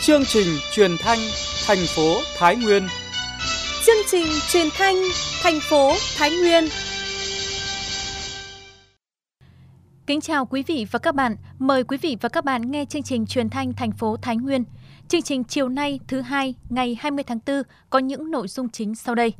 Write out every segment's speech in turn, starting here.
Chương trình truyền thanh thành phố Thái Nguyên. Chương trình truyền thanh thành phố Thái Nguyên. Kính chào quý vị và các bạn. Mời quý vị và các bạn nghe chương trình truyền thanh thành phố Thái Nguyên. Chương trình chiều nay thứ hai ngày 20 tháng 4 có những nội dung chính sau đây.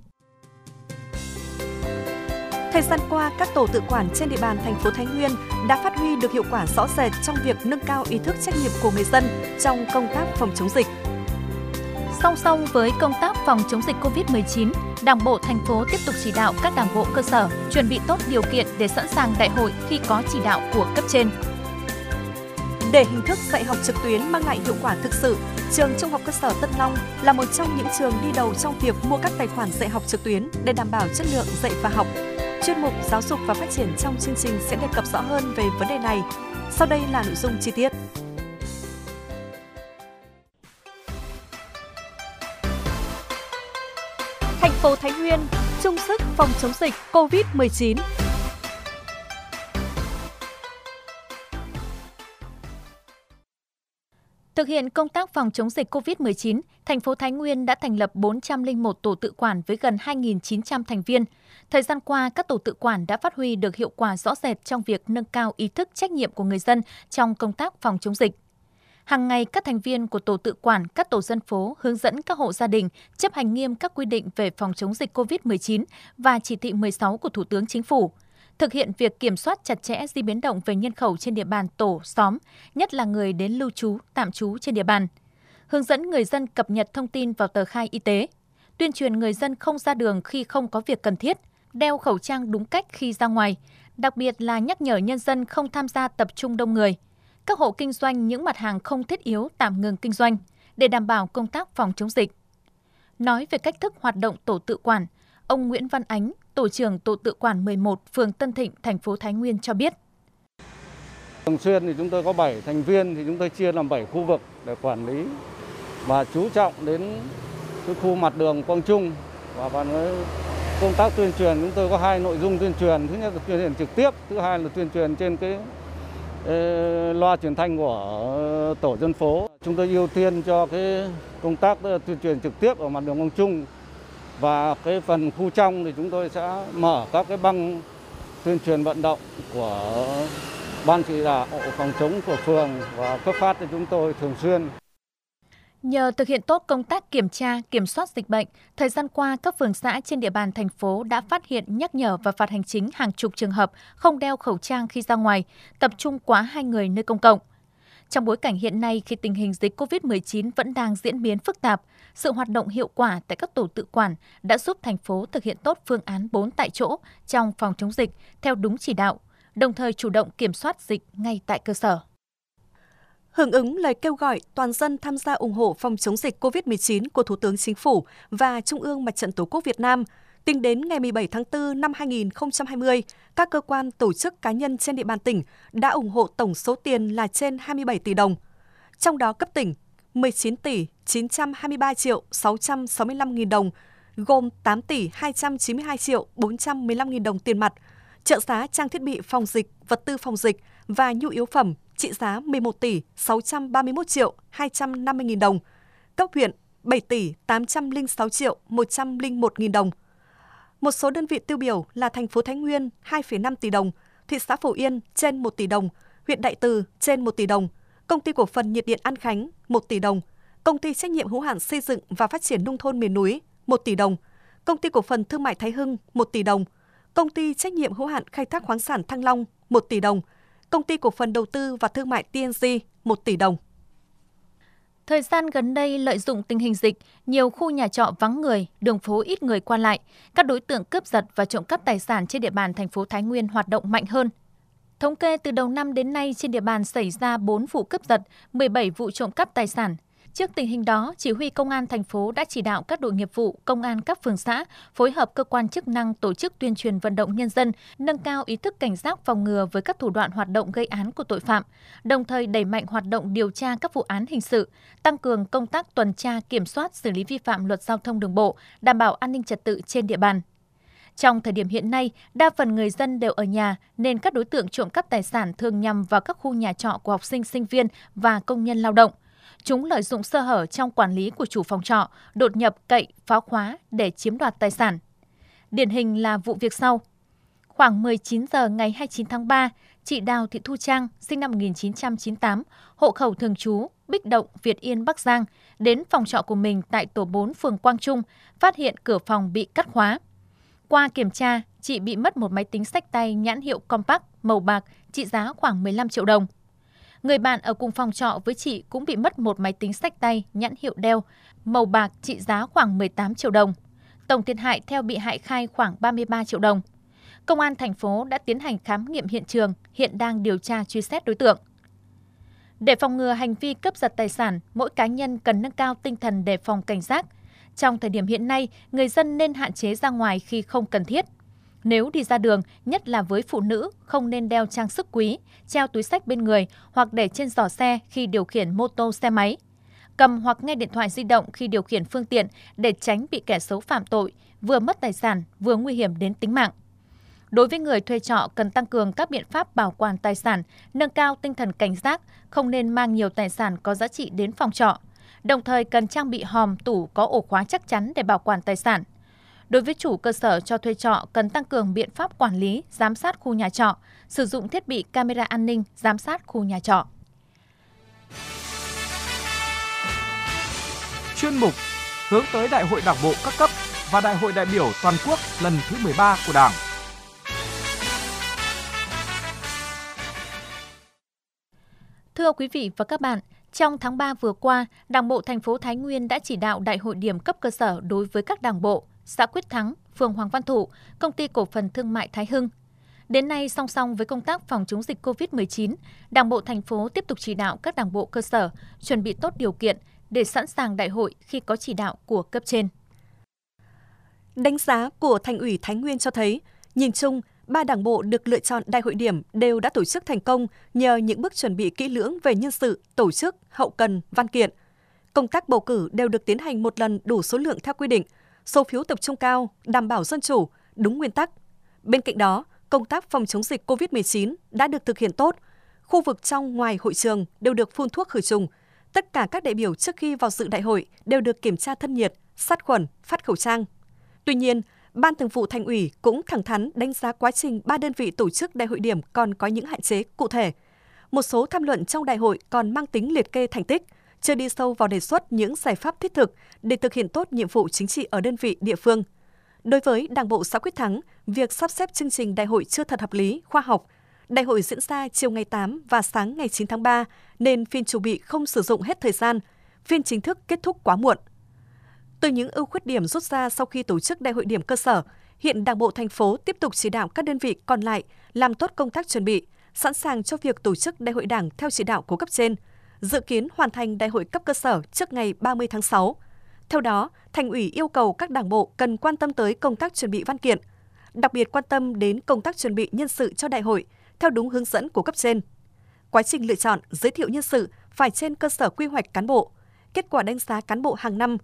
Thời gian qua, các tổ tự quản trên địa bàn thành phố Thái Nguyên đã phát huy được hiệu quả rõ rệt trong việc nâng cao ý thức trách nhiệm của người dân trong công tác phòng chống dịch. Song song với công tác phòng chống dịch COVID-19, Đảng bộ thành phố tiếp tục chỉ đạo các đảng bộ cơ sở chuẩn bị tốt điều kiện để sẵn sàng đại hội khi có chỉ đạo của cấp trên. Để hình thức dạy học trực tuyến mang lại hiệu quả thực sự, trường Trung học cơ sở Tân Long là một trong những trường đi đầu trong việc mua các tài khoản dạy học trực tuyến để đảm bảo chất lượng dạy và học. Chuyên mục Giáo dục và Phát triển trong chương trình sẽ đề cập rõ hơn về vấn đề này. Sau đây là nội dung chi tiết. Thành phố Thái Nguyên chung sức phòng chống dịch COVID-19. Thực hiện công tác phòng chống dịch COVID-19, thành phố Thái Nguyên đã thành lập 401 tổ tự quản với gần 2.900 thành viên. Thời gian qua, các tổ tự quản đã phát huy được hiệu quả rõ rệt trong việc nâng cao ý thức trách nhiệm của người dân trong công tác phòng chống dịch. Hàng ngày, các thành viên của tổ tự quản, các tổ dân phố hướng dẫn các hộ gia đình chấp hành nghiêm các quy định về phòng chống dịch COVID-19 và chỉ thị 16 của Thủ tướng Chính phủ. Thực hiện việc kiểm soát chặt chẽ di biến động về nhân khẩu trên địa bàn tổ, xóm, nhất là người đến lưu trú, tạm trú trên địa bàn. Hướng dẫn người dân cập nhật thông tin vào tờ khai y tế. Tuyên truyền người dân không ra đường khi không có việc cần thiết, đeo khẩu trang đúng cách khi ra ngoài, đặc biệt là nhắc nhở nhân dân không tham gia tập trung đông người. Các hộ kinh doanh những mặt hàng không thiết yếu tạm ngừng kinh doanh để đảm bảo công tác phòng chống dịch. Nói về cách thức hoạt động tổ tự quản, ông Nguyễn Văn Ánh, tổ trưởng tổ tự quản 11, phường Tân Thịnh, thành phố Thái Nguyên cho biết. Thường xuyên thì chúng tôi có 7 thành viên thì chúng tôi chia làm 7 khu vực để quản lý và chú trọng đến cái khu mặt đường Quang Trung và công tác tuyên truyền chúng tôi có 2 nội dung tuyên truyền. Thứ nhất là tuyên truyền trực tiếp, thứ hai là tuyên truyền trên cái loa truyền thanh của tổ dân phố. Chúng tôi ưu tiên cho cái công tác tuyên truyền trực tiếp ở mặt đường Quang Trung và cái phần khu trong thì chúng tôi sẽ mở các cái băng tuyên truyền vận động của ban chỉ đạo phòng chống của phường và cấp phát cho chúng tôi thường xuyên. Nhờ thực hiện tốt công tác kiểm tra, kiểm soát dịch bệnh, thời gian qua các phường xã trên địa bàn thành phố đã phát hiện, nhắc nhở và phạt hành chính hàng chục trường hợp không đeo khẩu trang khi ra ngoài, tập trung quá 2 người nơi công cộng. Trong bối cảnh hiện nay khi tình hình dịch COVID-19 vẫn đang diễn biến phức tạp, sự hoạt động hiệu quả tại các tổ tự quản đã giúp thành phố thực hiện tốt phương án 4 tại chỗ trong phòng chống dịch theo đúng chỉ đạo, đồng thời chủ động kiểm soát dịch ngay tại cơ sở. Hưởng ứng lời kêu gọi toàn dân tham gia ủng hộ phòng chống dịch COVID-19 của Thủ tướng Chính phủ và Trung ương Mặt trận Tổ quốc Việt Nam, tính đến ngày 17 tháng 4 năm 2020, các cơ quan, tổ chức, cá nhân trên địa bàn tỉnh đã ủng hộ tổng số tiền là trên 27 tỷ đồng. Trong đó cấp tỉnh 19 tỷ 923 triệu 665 nghìn đồng, gồm 8 tỷ 292 triệu 415 nghìn đồng tiền mặt, trợ giá trang thiết bị phòng dịch, vật tư phòng dịch và nhu yếu phẩm trị giá 11 tỷ 631 triệu 250 nghìn đồng, cấp huyện 7 tỷ 806 triệu 101 nghìn đồng. Một số đơn vị tiêu biểu là thành phố Thái Nguyên 2,5 tỷ đồng, thị xã Phổ Yên trên 1 tỷ đồng, huyện Đại Từ trên 1 tỷ đồng, công ty cổ phần nhiệt điện An Khánh 1 tỷ đồng, công ty trách nhiệm hữu hạn xây dựng và phát triển nông thôn miền núi 1 tỷ đồng, công ty cổ phần thương mại Thái Hưng 1 tỷ đồng, công ty trách nhiệm hữu hạn khai thác khoáng sản Thăng Long 1 tỷ đồng, công ty cổ phần đầu tư và thương mại TNG 1 tỷ đồng. Thời gian gần đây, lợi dụng tình hình dịch, nhiều khu nhà trọ vắng người, đường phố ít người qua lại, các đối tượng cướp giật và trộm cắp tài sản trên địa bàn thành phố Thái Nguyên hoạt động mạnh hơn. Thống kê từ đầu năm đến nay trên địa bàn xảy ra 4 vụ cướp giật, 17 vụ trộm cắp tài sản. Trước tình hình đó, Chỉ huy Công an thành phố đã chỉ đạo các đội nghiệp vụ, công an các phường xã phối hợp cơ quan chức năng tổ chức tuyên truyền vận động nhân dân, nâng cao ý thức cảnh giác phòng ngừa với các thủ đoạn hoạt động gây án của tội phạm, đồng thời đẩy mạnh hoạt động điều tra các vụ án hình sự, tăng cường công tác tuần tra, kiểm soát, xử lý vi phạm luật giao thông đường bộ, đảm bảo an ninh trật tự trên địa bàn. Trong thời điểm hiện nay, đa phần người dân đều ở nhà nên các đối tượng trộm cắp tài sản thường nhằm vào các khu nhà trọ của học sinh, sinh viên và công nhân lao động. Chúng lợi dụng sơ hở trong quản lý của chủ phòng trọ, đột nhập cậy, phá khóa để chiếm đoạt tài sản. Điển hình là vụ việc sau. Khoảng 19 giờ ngày 29 tháng 3, chị Đào Thị Thu Trang, sinh năm 1998, hộ khẩu thường trú, Bích Động, Việt Yên, Bắc Giang, đến phòng trọ của mình tại tổ 4 phường Quang Trung, phát hiện cửa phòng bị cắt khóa. Qua kiểm tra, chị bị mất một máy tính xách tay nhãn hiệu Compaq màu bạc trị giá khoảng 15 triệu đồng. Người bạn ở cùng phòng trọ với chị cũng bị mất một máy tính xách tay nhãn hiệu Dell màu bạc trị giá khoảng 18 triệu đồng. Tổng thiệt hại theo bị hại khai khoảng 33 triệu đồng. Công an thành phố đã tiến hành khám nghiệm hiện trường, hiện đang điều tra truy xét đối tượng. Để phòng ngừa hành vi cướp giật tài sản, mỗi cá nhân cần nâng cao tinh thần đề phòng cảnh giác. Trong thời điểm hiện nay, người dân nên hạn chế ra ngoài khi không cần thiết. Nếu đi ra đường, nhất là với phụ nữ, không nên đeo trang sức quý, treo túi xách bên người hoặc để trên giỏ xe khi điều khiển mô tô xe máy. Cầm hoặc nghe điện thoại di động khi điều khiển phương tiện để tránh bị kẻ xấu phạm tội, vừa mất tài sản, vừa nguy hiểm đến tính mạng. Đối với người thuê trọ cần tăng cường các biện pháp bảo quản tài sản, nâng cao tinh thần cảnh giác, không nên mang nhiều tài sản có giá trị đến phòng trọ. Đồng thời cần trang bị hòm, tủ có ổ khóa chắc chắn để bảo quản tài sản. Đối với chủ cơ sở cho thuê trọ cần tăng cường biện pháp quản lý, giám sát khu nhà trọ, sử dụng thiết bị camera an ninh, giám sát khu nhà trọ. Chuyên mục hướng tới Đại hội Đảng bộ các cấp và Đại hội đại biểu toàn quốc lần thứ 13 của Đảng. Thưa quý vị và các bạn, trong tháng 3 vừa qua, Đảng bộ thành phố Thái Nguyên đã chỉ đạo Đại hội điểm cấp cơ sở đối với các đảng bộ, xã Quyết Thắng, phường Hoàng Văn Thụ, Công ty Cổ phần Thương mại Thái Hưng. Đến nay, song song với công tác phòng chống dịch COVID-19, Đảng bộ thành phố tiếp tục chỉ đạo các đảng bộ cơ sở chuẩn bị tốt điều kiện để sẵn sàng đại hội khi có chỉ đạo của cấp trên. Đánh giá của Thành ủy Thái Nguyên cho thấy, nhìn chung, 3 đảng bộ được lựa chọn đại hội điểm đều đã tổ chức thành công nhờ những bước chuẩn bị kỹ lưỡng về nhân sự, tổ chức, hậu cần, văn kiện. Công tác bầu cử đều được tiến hành một lần đủ số lượng theo quy định, số phiếu tập trung cao, đảm bảo dân chủ, đúng nguyên tắc. Bên cạnh đó, công tác phòng chống dịch COVID-19 đã được thực hiện tốt. Khu vực trong ngoài hội trường đều được phun thuốc khử trùng. Tất cả các đại biểu trước khi vào dự đại hội đều được kiểm tra thân nhiệt, sát khuẩn, phát khẩu trang. Tuy nhiên, Ban Thường vụ Thành ủy cũng thẳng thắn đánh giá quá trình 3 đơn vị tổ chức đại hội điểm còn có những hạn chế cụ thể. Một số tham luận trong đại hội còn mang tính liệt kê thành tích, chưa đi sâu vào đề xuất những giải pháp thiết thực để thực hiện tốt nhiệm vụ chính trị ở đơn vị địa phương. Đối với Đảng bộ xã Quyết Thắng, việc sắp xếp chương trình đại hội chưa thật hợp lý, khoa học. Đại hội diễn ra chiều ngày 8 và sáng ngày 9 tháng 3 nên phiên chủ bị không sử dụng hết thời gian, phiên chính thức kết thúc quá muộn. Từ những ưu khuyết điểm rút ra sau khi tổ chức đại hội điểm cơ sở, hiện Đảng bộ thành phố tiếp tục chỉ đạo các đơn vị còn lại làm tốt công tác chuẩn bị, sẵn sàng cho việc tổ chức đại hội Đảng theo chỉ đạo của cấp trên, dự kiến hoàn thành đại hội cấp cơ sở trước ngày 30 tháng 6. Theo đó, Thành ủy yêu cầu các đảng bộ cần quan tâm tới công tác chuẩn bị văn kiện, đặc biệt quan tâm đến công tác chuẩn bị nhân sự cho đại hội theo đúng hướng dẫn của cấp trên. Quá trình lựa chọn, giới thiệu nhân sự phải trên cơ sở quy hoạch cán bộ, kết quả đánh giá cán bộ hàng năm.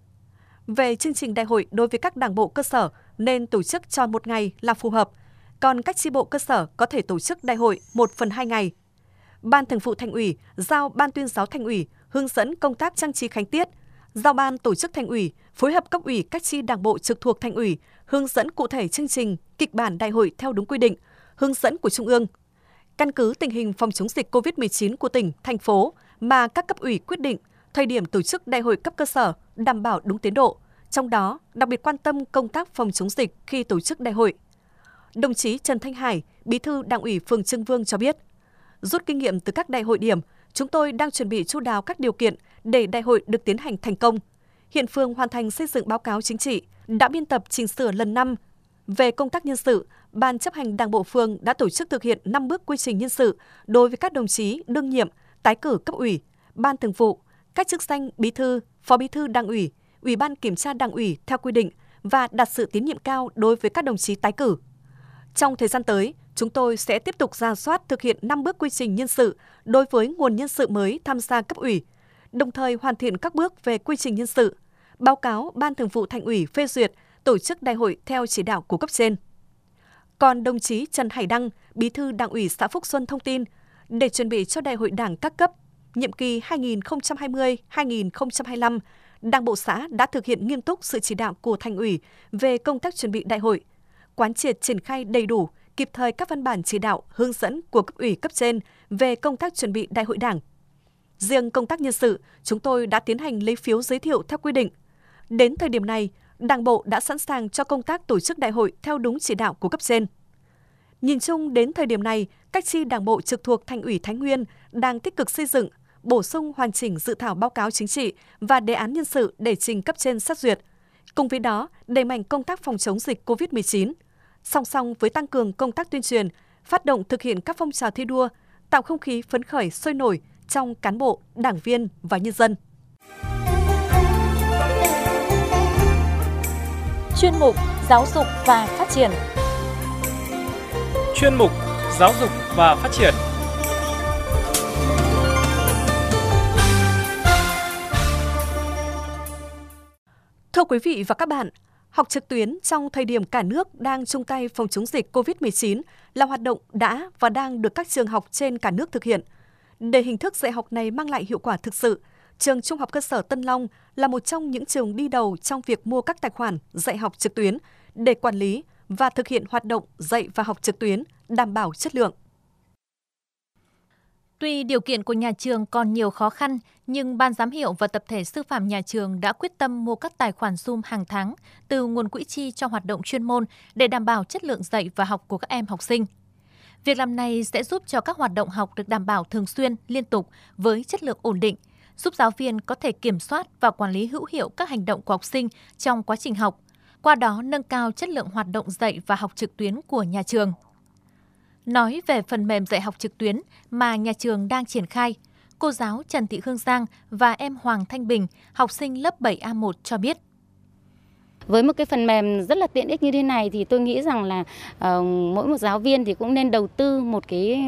Về chương trình đại hội đối với các đảng bộ cơ sở nên tổ chức tròn một ngày là phù hợp, còn các chi bộ cơ sở có thể tổ chức đại hội 1/2 ngày. Ban Thường vụ Thành ủy giao Ban Tuyên giáo Thành ủy hướng dẫn công tác trang trí khánh tiết, giao Ban Tổ chức Thành ủy phối hợp cấp ủy các chi đảng bộ trực thuộc Thành ủy hướng dẫn cụ thể chương trình, kịch bản đại hội theo đúng quy định, hướng dẫn của Trung ương. Căn cứ tình hình phòng chống dịch COVID-19 của tỉnh, thành phố mà các cấp ủy quyết định thời điểm tổ chức đại hội cấp cơ sở đảm bảo đúng tiến độ, trong đó đặc biệt quan tâm công tác phòng chống dịch khi tổ chức đại hội. Đồng chí Trần Thanh Hải, Bí thư Đảng ủy phường Trưng Vương cho biết, rút kinh nghiệm từ các đại hội điểm, chúng tôi đang chuẩn bị chu đáo các điều kiện để đại hội được tiến hành thành công. Hiện phường hoàn thành xây dựng báo cáo chính trị, đã biên tập chỉnh sửa lần 5. Về công tác nhân sự, Ban chấp hành Đảng bộ phường đã tổ chức thực hiện 5 bước quy trình nhân sự đối với các đồng chí đương nhiệm, tái cử cấp ủy, Ban Thường vụ, các chức danh Bí thư, Phó Bí thư Đảng ủy, Ủy ban Kiểm tra Đảng ủy theo quy định và đặt sự tín nhiệm cao đối với các đồng chí tái cử. Trong thời gian tới, chúng tôi sẽ tiếp tục rà soát thực hiện 5 bước quy trình nhân sự đối với nguồn nhân sự mới tham gia cấp ủy, đồng thời hoàn thiện các bước về quy trình nhân sự, báo cáo Ban Thường vụ Thành ủy phê duyệt tổ chức đại hội theo chỉ đạo của cấp trên. Còn đồng chí Trần Hải Đăng, Bí thư Đảng ủy xã Phúc Xuân thông tin, để chuẩn bị cho đại hội Đảng các cấp, nhiệm kỳ 2020-2025, Đảng bộ xã đã thực hiện nghiêm túc sự chỉ đạo của Thành ủy về công tác chuẩn bị đại hội, quán triệt triển khai đầy đủ, kịp thời các văn bản chỉ đạo, hướng dẫn của cấp ủy cấp trên về công tác chuẩn bị đại hội Đảng. Riêng công tác nhân sự, chúng tôi đã tiến hành lấy phiếu giới thiệu theo quy định. Đến thời điểm này, Đảng bộ đã sẵn sàng cho công tác tổ chức đại hội theo đúng chỉ đạo của cấp trên. Nhìn chung đến thời điểm này, các chi Đảng bộ trực thuộc Thành ủy Thái Nguyên đang tích cực xây dựng, bổ sung hoàn chỉnh dự thảo báo cáo chính trị và đề án nhân sự để trình cấp trên xét duyệt. Cùng với đó, đẩy mạnh công tác phòng chống dịch COVID-19, song song với tăng cường công tác tuyên truyền, phát động thực hiện các phong trào thi đua, tạo không khí phấn khởi sôi nổi trong cán bộ, đảng viên và nhân dân. Chuyên mục Giáo dục và Phát triển. Chuyên mục Giáo dục và Phát triển. Thưa quý vị và các bạn, học trực tuyến trong thời điểm cả nước đang chung tay phòng chống dịch COVID-19 là hoạt động đã và đang được các trường học trên cả nước thực hiện. Để hình thức dạy học này mang lại hiệu quả thực sự, trường Trung học cơ sở Tân Long là một trong những trường đi đầu trong việc mua các tài khoản dạy học trực tuyến để quản lý và thực hiện hoạt động dạy và học trực tuyến đảm bảo chất lượng. Tuy điều kiện của nhà trường còn nhiều khó khăn, nhưng Ban giám hiệu và tập thể sư phạm nhà trường đã quyết tâm mua các tài khoản Zoom hàng tháng từ nguồn quỹ chi cho hoạt động chuyên môn để đảm bảo chất lượng dạy và học của các em học sinh. Việc làm này sẽ giúp cho các hoạt động học được đảm bảo thường xuyên, liên tục với chất lượng ổn định, giúp giáo viên có thể kiểm soát và quản lý hữu hiệu các hành động của học sinh trong quá trình học, qua đó nâng cao chất lượng hoạt động dạy và học trực tuyến của nhà trường. Nói về phần mềm dạy học trực tuyến mà nhà trường đang triển khai, cô giáo Trần Thị Hương Giang và em Hoàng Thanh Bình, học sinh lớp 7A1 cho biết. Với một cái phần mềm rất là tiện ích như thế này thì tôi nghĩ rằng là mỗi một giáo viên thì cũng nên đầu tư một cái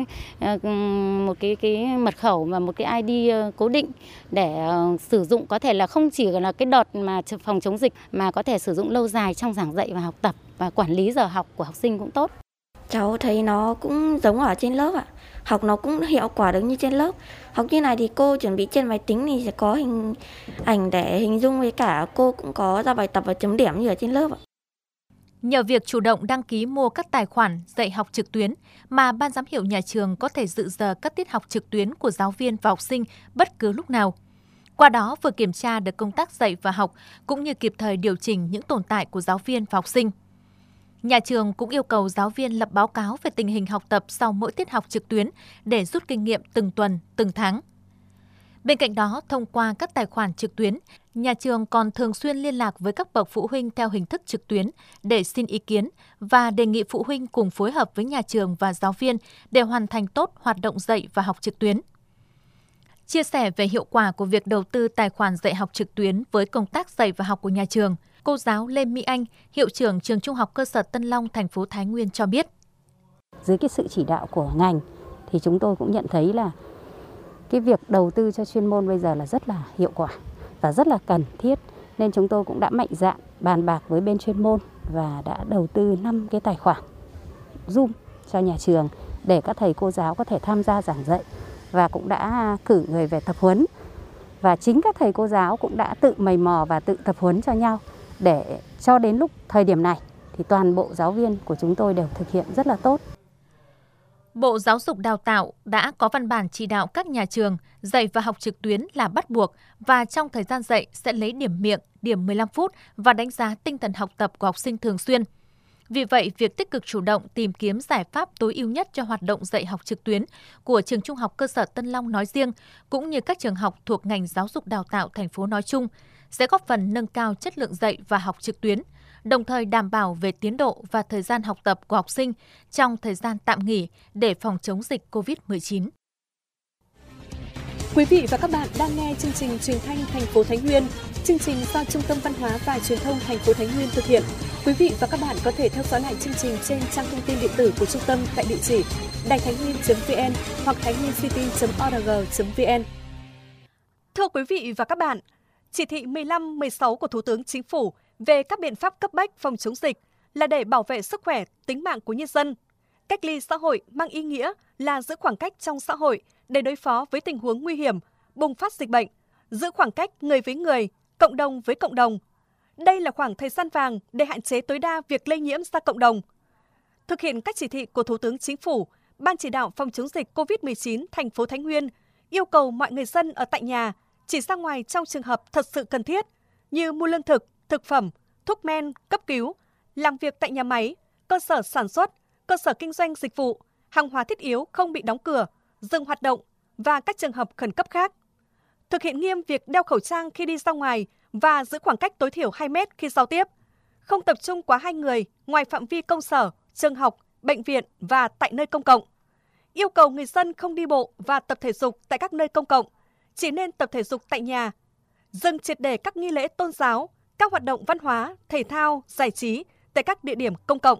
mật khẩu và một cái ID cố định để sử dụng, có thể là không chỉ là cái đợt mà phòng chống dịch mà có thể sử dụng lâu dài trong giảng dạy và học tập, và quản lý giờ học của học sinh cũng tốt. Cháu thấy nó cũng giống ở trên lớp ạ. Học nó cũng hiệu quả được như trên lớp. Học như này thì cô chuẩn bị trên máy tính thì sẽ có hình ảnh để hình dung, với cả cô cũng có ra bài tập và chấm điểm như ở trên lớp ạ. Nhờ việc chủ động đăng ký mua các tài khoản dạy học trực tuyến mà Ban giám hiệu nhà trường có thể dự giờ các tiết học trực tuyến của giáo viên và học sinh bất cứ lúc nào. Qua đó vừa kiểm tra được công tác dạy và học cũng như kịp thời điều chỉnh những tồn tại của giáo viên và học sinh. Nhà trường cũng yêu cầu giáo viên lập báo cáo về tình hình học tập sau mỗi tiết học trực tuyến để rút kinh nghiệm từng tuần, từng tháng. Bên cạnh đó, thông qua các tài khoản trực tuyến, nhà trường còn thường xuyên liên lạc với các bậc phụ huynh theo hình thức trực tuyến để xin ý kiến và đề nghị phụ huynh cùng phối hợp với nhà trường và giáo viên để hoàn thành tốt hoạt động dạy và học trực tuyến. Chia sẻ về hiệu quả của việc đầu tư tài khoản dạy học trực tuyến với công tác dạy và học của nhà trường, cô giáo Lê Mỹ Anh, hiệu trưởng trường Trung học cơ sở Tân Long, thành phố Thái Nguyên cho biết. Dưới cái sự chỉ đạo của ngành thì chúng tôi cũng nhận thấy là cái việc đầu tư cho chuyên môn bây giờ là rất là hiệu quả và rất là cần thiết, nên chúng tôi cũng đã mạnh dạn bàn bạc với bên chuyên môn và đã đầu tư 5 cái tài khoản Zoom cho nhà trường để các thầy cô giáo có thể tham gia giảng dạy, và cũng đã cử người về tập huấn, và chính các thầy cô giáo cũng đã tự mày mò và tự tập huấn cho nhau để cho đến lúc thời điểm này thì toàn bộ giáo viên của chúng tôi đều thực hiện rất là tốt. Bộ Giáo dục Đào tạo đã có văn bản chỉ đạo các nhà trường dạy và học trực tuyến là bắt buộc, và trong thời gian dạy sẽ lấy điểm miệng, điểm 15 phút và đánh giá tinh thần học tập của học sinh thường xuyên. Vì vậy, việc tích cực chủ động tìm kiếm giải pháp tối ưu nhất cho hoạt động dạy học trực tuyến của trường Trung học cơ sở Tân Long nói riêng, cũng như các trường học thuộc ngành giáo dục đào tạo thành phố nói chung, sẽ góp phần nâng cao chất lượng dạy và học trực tuyến, đồng thời đảm bảo về tiến độ và thời gian học tập của học sinh trong thời gian tạm nghỉ để phòng chống dịch COVID-19. Quý vị và các bạn đang nghe chương trình truyền thanh thành phố Thái Nguyên. Chương trình do Trung tâm Văn hóa và Truyền thông thành phố Thái Nguyên thực hiện. Quý vị và các bạn có thể theo dõi lại chương trình trên trang thông tin điện tử của trung tâm tại địa chỉ đàitháinhnguyên.vn hoặc tháinhnguyêncity.org.vn. Thưa quý vị và các bạn, chỉ thị 15, 16 của Thủ tướng Chính phủ về các biện pháp cấp bách phòng chống dịch là để bảo vệ sức khỏe, tính mạng của nhân dân. Cách ly xã hội mang ý nghĩa là giữ khoảng cách trong xã hội để đối phó với tình huống nguy hiểm bùng phát dịch bệnh, giữ khoảng cách người với người, cộng đồng với cộng đồng. Đây là khoảng thời gian vàng để hạn chế tối đa việc lây nhiễm ra cộng đồng. Thực hiện các chỉ thị của Thủ tướng Chính phủ, Ban chỉ đạo phòng chống dịch COVID-19 thành phố Thái Nguyên yêu cầu mọi người dân ở tại nhà chỉ ra ngoài trong trường hợp thật sự cần thiết như mua lương thực, thực phẩm, thuốc men, cấp cứu, làm việc tại nhà máy, cơ sở sản xuất, cơ sở kinh doanh dịch vụ, hàng hóa thiết yếu không bị đóng cửa, dừng hoạt động và các trường hợp khẩn cấp khác. Thực hiện nghiêm việc đeo khẩu trang khi đi ra ngoài và giữ khoảng cách tối thiểu 2 mét khi giao tiếp. Không tập trung quá 2 người ngoài phạm vi công sở, trường học, bệnh viện và tại nơi công cộng. Yêu cầu người dân không đi bộ và tập thể dục tại các nơi công cộng, chỉ nên tập thể dục tại nhà. Dừng triệt để các nghi lễ tôn giáo, các hoạt động văn hóa, thể thao, giải trí tại các địa điểm công cộng.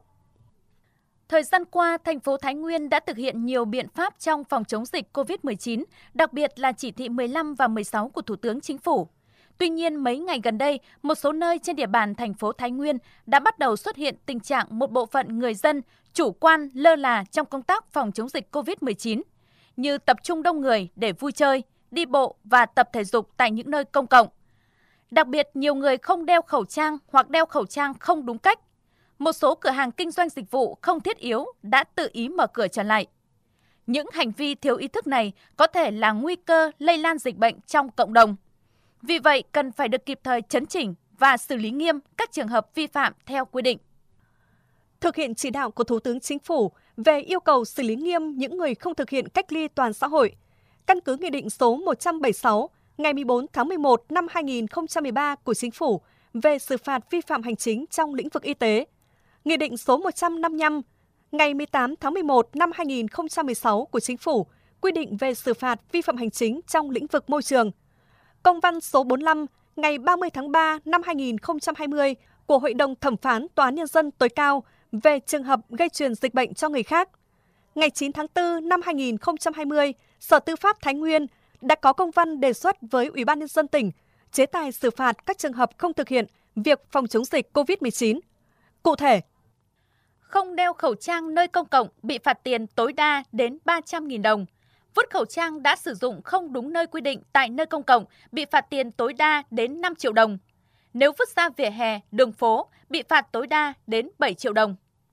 Thời gian qua, thành phố Thái Nguyên đã thực hiện nhiều biện pháp trong phòng chống dịch COVID-19, đặc biệt là chỉ thị 15 và 16 của Thủ tướng Chính phủ. Tuy nhiên, mấy ngày gần đây, một số nơi trên địa bàn thành phố Thái Nguyên đã bắt đầu xuất hiện tình trạng một bộ phận người dân chủ quan lơ là trong công tác phòng chống dịch COVID-19, như tập trung đông người để vui chơi, đi bộ và tập thể dục tại những nơi công cộng. Đặc biệt, nhiều người không đeo khẩu trang hoặc đeo khẩu trang không đúng cách. Một số cửa hàng kinh doanh dịch vụ không thiết yếu đã tự ý mở cửa trở lại. Những hành vi thiếu ý thức này có thể là nguy cơ lây lan dịch bệnh trong cộng đồng. Vì vậy, cần phải được kịp thời chấn chỉnh và xử lý nghiêm các trường hợp vi phạm theo quy định. Thực hiện chỉ đạo của Thủ tướng Chính phủ về yêu cầu xử lý nghiêm những người không thực hiện cách ly toàn xã hội, căn cứ Nghị định số 176 ngày 14 tháng 11 năm 2013 của Chính phủ về xử phạt vi phạm hành chính trong lĩnh vực y tế, Nghị định số 155 ngày 18 tháng 11 năm 2016 của Chính phủ quy định về xử phạt vi phạm hành chính trong lĩnh vực môi trường, Công văn số 45 ngày 30 tháng 3 năm 2020 của Hội đồng Thẩm phán Tòa án Nhân dân tối cao về trường hợp gây truyền dịch bệnh cho người khác. Ngày 9 tháng 4 năm 2020, Sở Tư pháp Thái Nguyên đã có công văn đề xuất với Ủy ban Nhân dân tỉnh chế tài xử phạt các trường hợp không thực hiện việc phòng chống dịch COVID-19. Cụ thể, không đeo khẩu trang nơi công cộng bị phạt tiền tối đa đến 300.000 đồng. Vứt khẩu trang đã sử dụng không đúng nơi quy định tại nơi công cộng bị phạt tiền tối đa đến 5 triệu đồng. Nếu vứt ra vỉa hè, đường phố bị phạt tối đa đến 7 triệu đồng.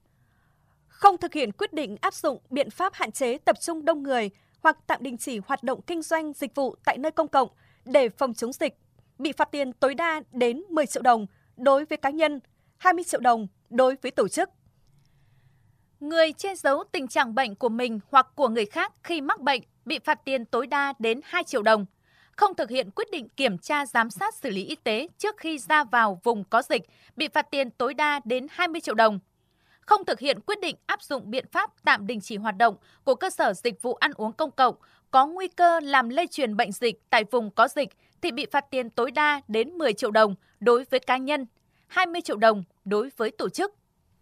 Không thực hiện quyết định áp dụng biện pháp hạn chế tập trung đông người hoặc tạm đình chỉ hoạt động kinh doanh dịch vụ tại nơi công cộng để phòng chống dịch bị phạt tiền tối đa đến 10 triệu đồng đối với cá nhân, 20 triệu đồng đối với tổ chức. Người che giấu tình trạng bệnh của mình hoặc của người khác khi mắc bệnh bị phạt tiền tối đa đến 2 triệu đồng. Không thực hiện quyết định kiểm tra giám sát xử lý y tế trước khi ra vào vùng có dịch bị phạt tiền tối đa đến 20 triệu đồng. Không thực hiện quyết định áp dụng biện pháp tạm đình chỉ hoạt động của cơ sở dịch vụ ăn uống công cộng có nguy cơ làm lây truyền bệnh dịch tại vùng có dịch thì bị phạt tiền tối đa đến 10 triệu đồng đối với cá nhân, 20 triệu đồng đối với tổ chức.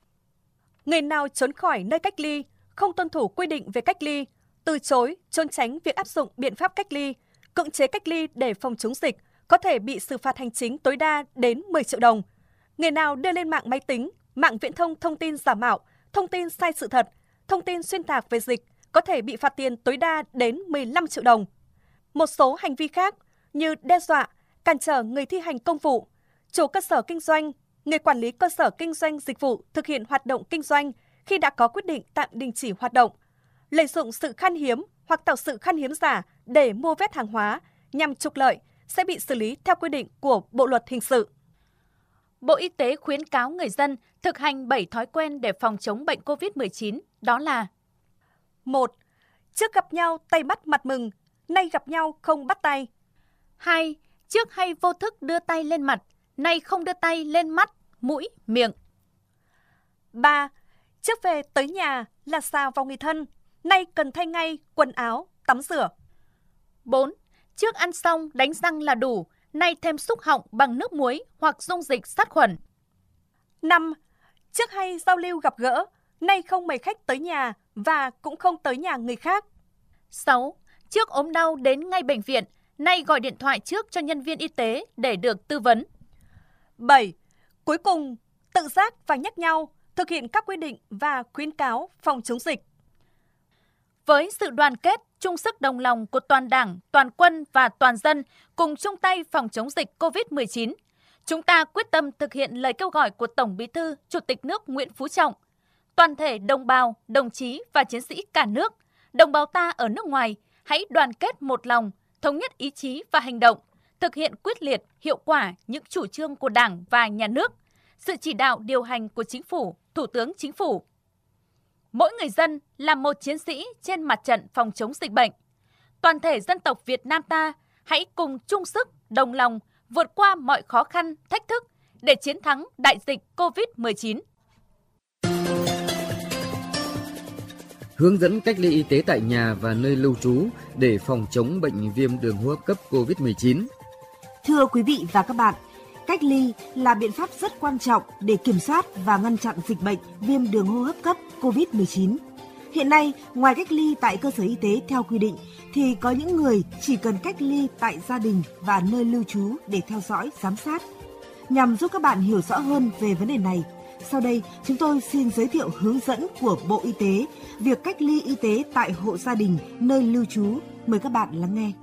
Người nào trốn khỏi nơi cách ly, không tuân thủ quy định về cách ly, từ chối, trốn tránh việc áp dụng biện pháp cách ly, cưỡng chế cách ly để phòng chống dịch có thể bị xử phạt hành chính tối đa đến 10 triệu đồng. Người nào đưa lên mạng máy tính, mạng viễn thông thông tin giả mạo, thông tin sai sự thật, thông tin xuyên tạc về dịch có thể bị phạt tiền tối đa đến 15 triệu đồng. Một số hành vi khác như đe dọa, cản trở người thi hành công vụ, chủ cơ sở kinh doanh, người quản lý cơ sở kinh doanh dịch vụ thực hiện hoạt động kinh doanh khi đã có quyết định tạm đình chỉ hoạt động, lợi dụng sự khan hiếm hoặc tạo sự khan hiếm giả để mua vét hàng hóa nhằm trục lợi sẽ bị xử lý theo quy định của Bộ luật hình sự. Bộ Y tế khuyến cáo người dân thực hành 7 thói quen để phòng chống bệnh COVID-19, đó là: 1. Trước gặp nhau tay bắt mặt mừng, nay gặp nhau không bắt tay. 2. Trước hay vô thức đưa tay lên mặt, nay không đưa tay lên mắt, mũi, miệng. 3. Trước về tới nhà là xà vào người thân, nay cần thay ngay quần áo, tắm rửa. 4. Trước ăn xong đánh răng là đủ, nay thêm xúc họng bằng nước muối hoặc dung dịch sát khuẩn. 5. Trước hay giao lưu gặp gỡ, nay không mời khách tới nhà và cũng không tới nhà người khác. 6. Trước ốm đau đến ngay bệnh viện, nay gọi điện thoại trước cho nhân viên y tế để được tư vấn. 7. Cuối cùng, tự giác và nhắc nhau thực hiện các quy định và khuyến cáo phòng chống dịch. Với sự đoàn kết, chung sức đồng lòng của toàn Đảng, toàn quân và toàn dân cùng chung tay phòng chống dịch COVID-19, chúng ta quyết tâm thực hiện lời kêu gọi của Tổng Bí thư, Chủ tịch nước Nguyễn Phú Trọng. Toàn thể đồng bào, đồng chí và chiến sĩ cả nước, đồng bào ta ở nước ngoài, hãy đoàn kết một lòng, thống nhất ý chí và hành động, thực hiện quyết liệt, hiệu quả những chủ trương của Đảng và Nhà nước, sự chỉ đạo điều hành của Chính phủ, Thủ tướng Chính phủ. Mỗi người dân là một chiến sĩ trên mặt trận phòng chống dịch bệnh. Toàn thể dân tộc Việt Nam ta hãy cùng chung sức, đồng lòng, vượt qua mọi khó khăn, thách thức để chiến thắng đại dịch COVID-19. Hướng dẫn cách ly y tế tại nhà và nơi lưu trú để phòng chống bệnh viêm đường hô hấp cấp COVID-19. Thưa quý vị và các bạn, cách ly là biện pháp rất quan trọng để kiểm soát và ngăn chặn dịch bệnh viêm đường hô hấp cấp COVID-19. Hiện nay, ngoài cách ly tại cơ sở y tế theo quy định, thì có những người chỉ cần cách ly tại gia đình và nơi lưu trú để theo dõi, giám sát. Nhằm giúp các bạn hiểu rõ hơn về vấn đề này, sau đây chúng tôi xin giới thiệu hướng dẫn của Bộ Y tế việc cách ly y tế tại hộ gia đình, nơi lưu trú. Mời các bạn lắng nghe.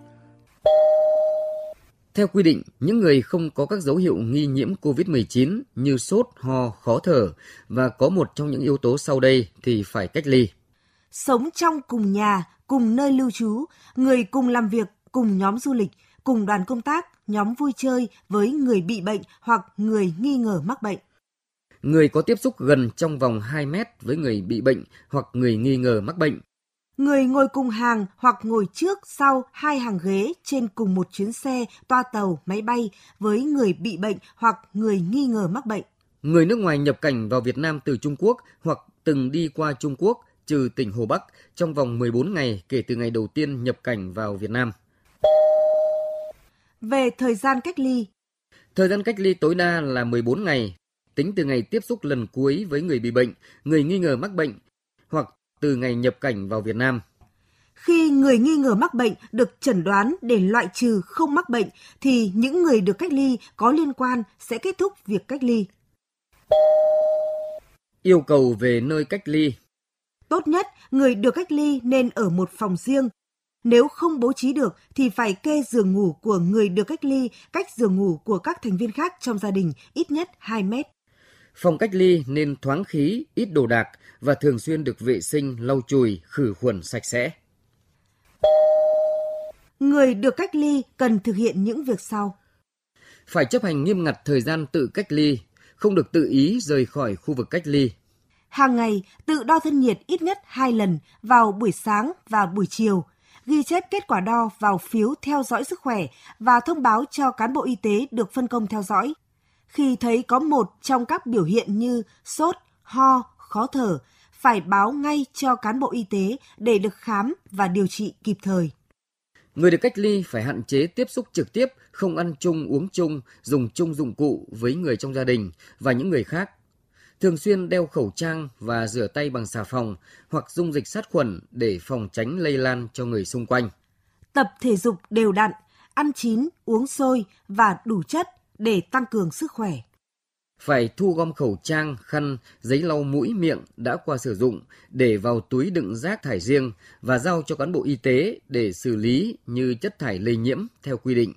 Theo quy định, những người không có các dấu hiệu nghi nhiễm COVID-19 như sốt, ho, khó thở và có một trong những yếu tố sau đây thì phải cách ly. Sống trong cùng nhà, cùng nơi lưu trú, người cùng làm việc, cùng nhóm du lịch, cùng đoàn công tác, nhóm vui chơi với người bị bệnh hoặc người nghi ngờ mắc bệnh. Người có tiếp xúc gần trong vòng 2 mét với người bị bệnh hoặc người nghi ngờ mắc bệnh. Người ngồi cùng hàng hoặc ngồi trước sau 2 hàng ghế trên cùng một chuyến xe, toa tàu, máy bay với người bị bệnh hoặc người nghi ngờ mắc bệnh. Người nước ngoài nhập cảnh vào Việt Nam từ Trung Quốc hoặc từng đi qua Trung Quốc trừ tỉnh Hồ Bắc trong vòng 14 ngày kể từ ngày đầu tiên nhập cảnh vào Việt Nam. Về thời gian cách ly. Thời gian cách ly tối đa là 14 ngày, tính từ ngày tiếp xúc lần cuối với người bị bệnh, người nghi ngờ mắc bệnh hoặc từ ngày nhập cảnh vào Việt Nam. Khi người nghi ngờ mắc bệnh được chẩn đoán để loại trừ không mắc bệnh, thì những người được cách ly có liên quan sẽ kết thúc việc cách ly. Yêu cầu về nơi cách ly. Tốt nhất, người được cách ly nên ở một phòng riêng. Nếu không bố trí được thì phải kê giường ngủ của người được cách ly cách giường ngủ của các thành viên khác trong gia đình ít nhất 2 mét. Phòng cách ly nên thoáng khí, ít đồ đạc và thường xuyên được vệ sinh, lau chùi, khử khuẩn sạch sẽ. Người được cách ly cần thực hiện những việc sau. Phải chấp hành nghiêm ngặt thời gian tự cách ly, không được tự ý rời khỏi khu vực cách ly. Hàng ngày tự đo thân nhiệt ít nhất 2 lần vào buổi sáng và buổi chiều, ghi chép kết quả đo vào phiếu theo dõi sức khỏe và thông báo cho cán bộ y tế được phân công theo dõi. Khi thấy có một trong các biểu hiện như sốt, ho, khó thở, phải báo ngay cho cán bộ y tế để được khám và điều trị kịp thời. Người được cách ly phải hạn chế tiếp xúc trực tiếp, không ăn chung, uống chung, dùng chung dụng cụ với người trong gia đình và những người khác. Thường xuyên đeo khẩu trang và rửa tay bằng xà phòng hoặc dung dịch sát khuẩn để phòng tránh lây lan cho người xung quanh. Tập thể dục đều đặn, ăn chín, uống sôi và đủ chất để tăng cường sức khỏe. Phải thu gom khẩu trang, khăn, giấy lau mũi miệng đã qua sử dụng để vào túi đựng rác thải riêng và giao cho cán bộ y tế để xử lý như chất thải lây nhiễm theo quy định.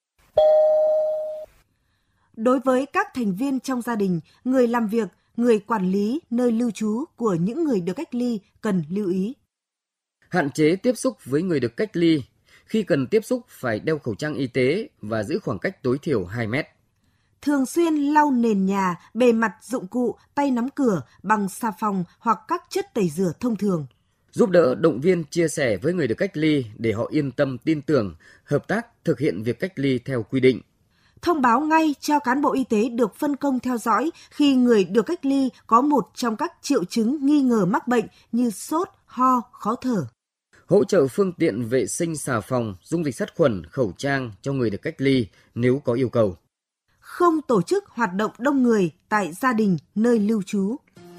Đối với các thành viên trong gia đình, người làm việc, người quản lý nơi lưu trú của những người được cách ly cần lưu ý. Hạn chế tiếp xúc với người được cách ly. Khi cần tiếp xúc phải đeo khẩu trang y tế và giữ khoảng cách tối thiểu 2 mét. Thường xuyên lau nền nhà, bề mặt dụng cụ, tay nắm cửa bằng xà phòng hoặc các chất tẩy rửa thông thường. Giúp đỡ, động viên, chia sẻ với người được cách ly để họ yên tâm, tin tưởng, hợp tác thực hiện việc cách ly theo quy định. Thông báo ngay cho cán bộ y tế được phân công theo dõi khi người được cách ly có một trong các triệu chứng nghi ngờ mắc bệnh như sốt, ho, khó thở. Hỗ trợ phương tiện vệ sinh xà phòng, dung dịch sát khuẩn, khẩu trang cho người được cách ly nếu có yêu cầu. Không tổ chức hoạt động đông người tại gia đình nơi lưu trú.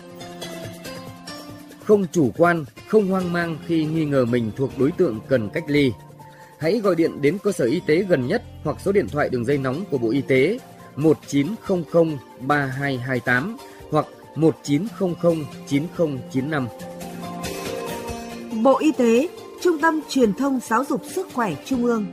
Không chủ quan, không hoang mang khi nghi ngờ mình thuộc đối tượng cần cách ly. Hãy gọi điện đến cơ sở y tế gần nhất hoặc số điện thoại đường dây nóng của Bộ Y tế 1900 3228 hoặc 1900 9095. Bộ Y tế, Trung tâm Truyền thông Giáo dục Sức khỏe Trung ương.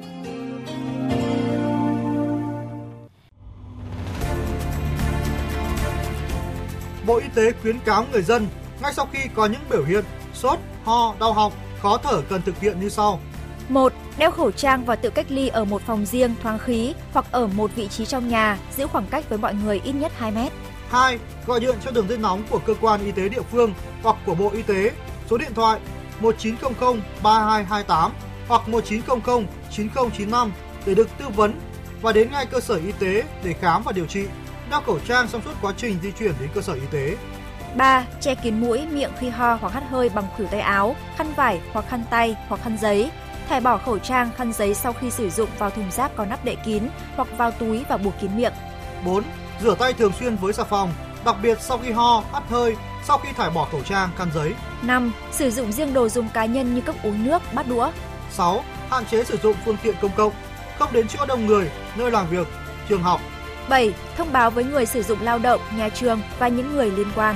Bộ Y tế khuyến cáo người dân ngay sau khi có những biểu hiện sốt, ho, đau họng, khó thở cần thực hiện như sau. 1. Đeo khẩu trang và tự cách ly ở một phòng riêng thoáng khí hoặc ở một vị trí trong nhà, giữ khoảng cách với mọi người ít nhất 2 mét. 2. Gọi điện cho đường dây nóng của cơ quan y tế địa phương hoặc của Bộ Y tế, số điện thoại 1900 3228 hoặc 1900 9095 để được tư vấn và đến ngay cơ sở y tế để khám và điều trị. Đeo khẩu trang trong suốt quá trình di chuyển đến cơ sở y tế. 3. Che kín mũi, miệng khi ho hoặc hắt hơi bằng khuỷu tay áo, khăn vải hoặc khăn tay hoặc khăn giấy. Thải bỏ khẩu trang, khăn giấy sau khi sử dụng vào thùng rác có nắp đậy kín hoặc vào túi và buộc kín miệng. 4. Rửa tay thường xuyên với xà phòng, đặc biệt sau khi ho, hắt hơi, sau khi thải bỏ khẩu trang, khăn giấy. 5. Sử dụng riêng đồ dùng cá nhân như cốc uống nước, bát đũa. 6. Hạn chế sử dụng phương tiện công cộng, không đến chỗ đông người, nơi làm việc, trường học. 7. Thông báo với người sử dụng lao động, nhà trường và những người liên quan.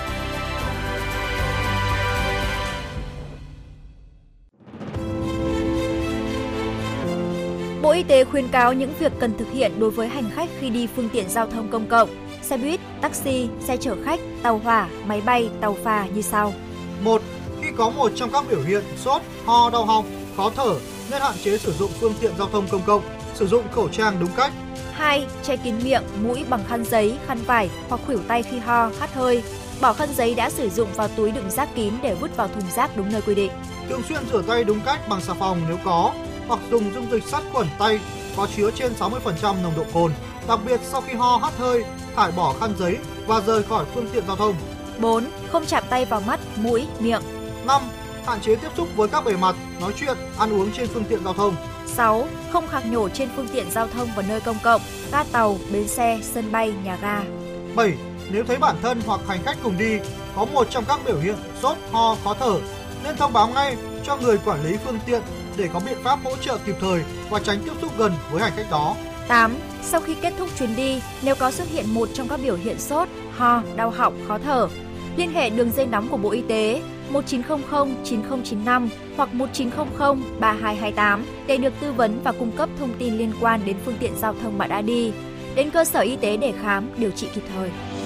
Bộ Y tế khuyến cáo những việc cần thực hiện đối với hành khách khi đi phương tiện giao thông công cộng, xe buýt, taxi, xe chở khách, tàu hỏa, máy bay, tàu phà như sau. 1. Khi có một trong các biểu hiện sốt, ho, đau họng, khó thở nên hạn chế sử dụng phương tiện giao thông công cộng, sử dụng khẩu trang đúng cách. 2. Che kín miệng, mũi bằng khăn giấy, khăn vải hoặc khuỷu tay khi ho, hắt hơi. Bỏ khăn giấy đã sử dụng vào túi đựng rác kín để vứt vào thùng rác đúng nơi quy định. Thường xuyên rửa tay đúng cách bằng xà phòng nếu có, hoặc dùng dung dịch sát khuẩn tay có chứa trên 60% nồng độ cồn. Đặc biệt sau khi ho, hắt hơi, thải bỏ khăn giấy và rời khỏi phương tiện giao thông. 4. Không chạm tay vào mắt, mũi, miệng. 5. Hạn chế tiếp xúc với các bề mặt, nói chuyện, ăn uống trên phương tiện giao thông. 6. Không khạc nhổ trên phương tiện giao thông và nơi công cộng, ga tàu, bến xe, sân bay, nhà ga. 7. Nếu thấy bản thân hoặc hành khách cùng đi có một trong các biểu hiện sốt, ho, khó thở, nên thông báo ngay cho người quản lý phương tiện để có biện pháp hỗ trợ kịp thời và tránh tiếp xúc gần với hành khách đó. 8. Sau khi kết thúc chuyến đi, nếu có xuất hiện một trong các biểu hiện sốt, ho, đau họng, khó thở, liên hệ đường dây nóng của Bộ Y tế 1900 9095 hoặc 1900 3228 để được tư vấn và cung cấp thông tin liên quan đến phương tiện giao thông bạn đã đi, đến cơ sở y tế để khám, điều trị kịp thời.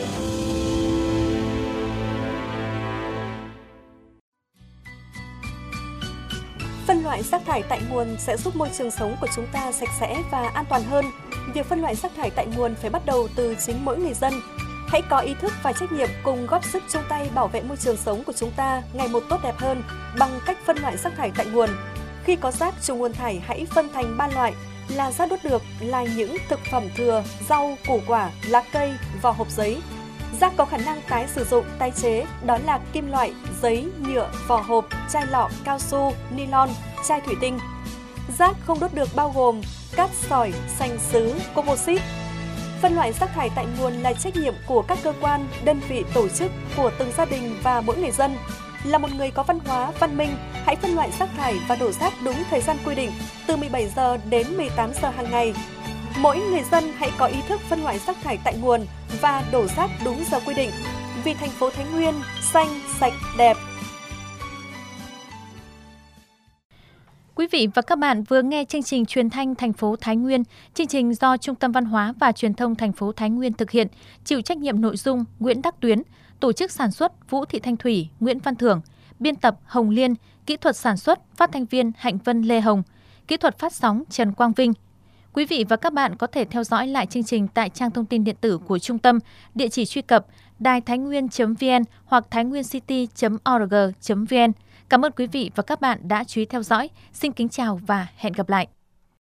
Phân loại rác thải tại nguồn sẽ giúp môi trường sống của chúng ta sạch sẽ và an toàn hơn. Việc phân loại rác thải tại nguồn phải bắt đầu từ chính mỗi người dân. Hãy có ý thức và trách nhiệm cùng góp sức chung tay bảo vệ môi trường sống của chúng ta ngày một tốt đẹp hơn bằng cách phân loại rác thải tại nguồn. Khi có rác trùng nguồn thải hãy phân thành 3 loại là rác đốt được là những thực phẩm thừa, rau, củ quả, lá cây, vỏ hộp giấy. Rác có khả năng tái sử dụng, tái chế đó là kim loại, giấy, nhựa, vỏ hộp, chai lọ, cao su, nylon, chai thủy tinh. Rác không đốt được bao gồm cát sỏi, sành sứ, composite. Phân loại rác thải tại nguồn là trách nhiệm của các cơ quan, đơn vị, tổ chức, của từng gia đình và mỗi người dân. Là một người có văn hóa, văn minh, hãy phân loại rác thải và đổ rác đúng thời gian quy định, từ 17 giờ đến 18 giờ hàng ngày. Mỗi người dân hãy có ý thức phân loại rác thải tại nguồn và đổ rác đúng giờ quy định. Vì thành phố Thái Nguyên xanh, sạch, đẹp. Quý vị và các bạn vừa nghe chương trình truyền thanh thành phố Thái Nguyên, chương trình do Trung tâm Văn hóa và Truyền thông thành phố Thái Nguyên thực hiện, chịu trách nhiệm nội dung Nguyễn Đắc Tuyến, tổ chức sản xuất Vũ Thị Thanh Thủy, Nguyễn Văn Thưởng, biên tập Hồng Liên, kỹ thuật sản xuất phát thanh viên Hạnh Vân Lê Hồng, kỹ thuật phát sóng Trần Quang Vinh. Quý vị và các bạn có thể theo dõi lại chương trình tại trang thông tin điện tử của Trung tâm, địa chỉ truy cập đaitháinguyen.vn hoặc thainguencity.org.vn. Cảm ơn quý vị và các bạn đã chú ý theo dõi. Xin kính chào và hẹn gặp lại.